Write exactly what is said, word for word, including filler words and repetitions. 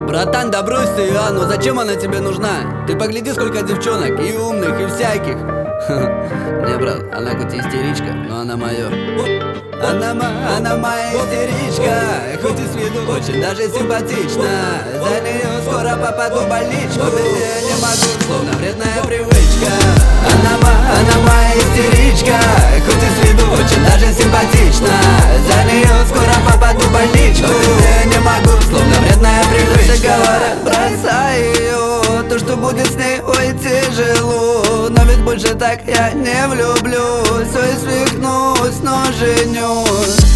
Братан, да брось ты, а, ну зачем она тебе нужна? Ты погляди, сколько девчонок, и умных, и всяких. Не, брат, она хоть и истеричка, но она моё. Она, ма, она моя истеричка, хоть и с виду очень даже симпатична. За неё скоро попаду в больничку, без неё не могу, словно вредная привычка. Она, ма, она моя истеричка, хоть и с виду очень даже симпатична. За неё скоро попаду в больничку, без неё не могу, словно вредная привычка. Все говорят, бросай её, то, что будет с ней, ой, тяжело. Но ведь больше так я не влюблюсь, ой, свихнусь, но женюсь.